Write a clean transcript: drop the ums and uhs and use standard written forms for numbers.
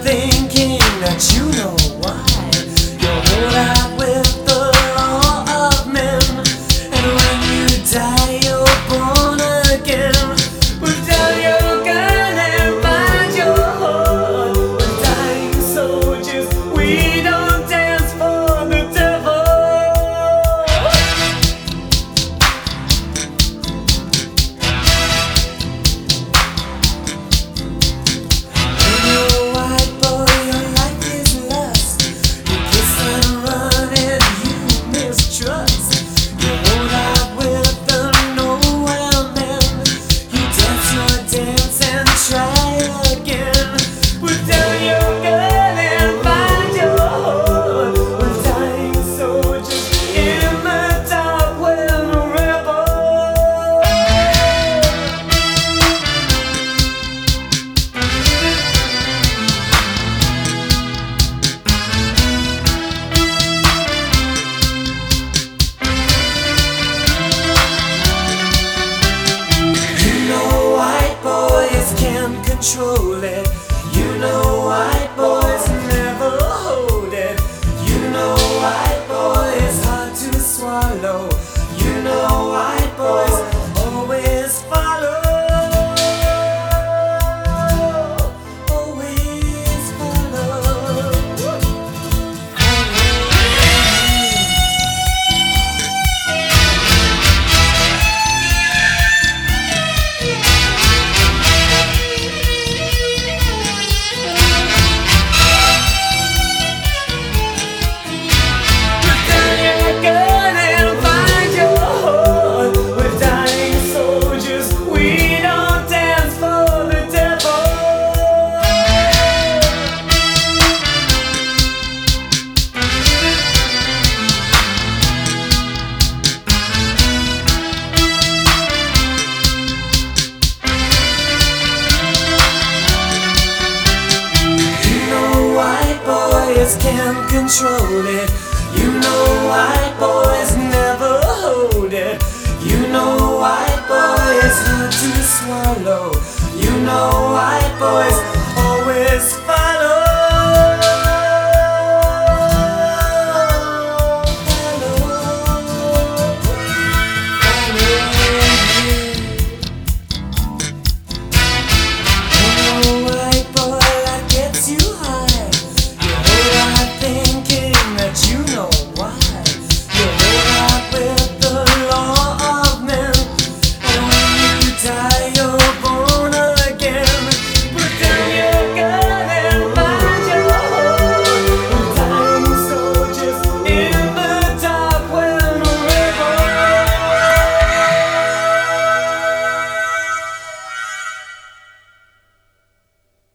thinking that you know why you're hold out with the law of men, and when you die you're born again. Put down your gun and find your heart. We're dying soldiers, we don't dance for the devil. Control it. You know white boys never hold it. You know white boys hard to swallow. You know white boys always follow. Always follow. Can't control it. You know white boys never hold it. You know white boys hard to swallow. You know white boys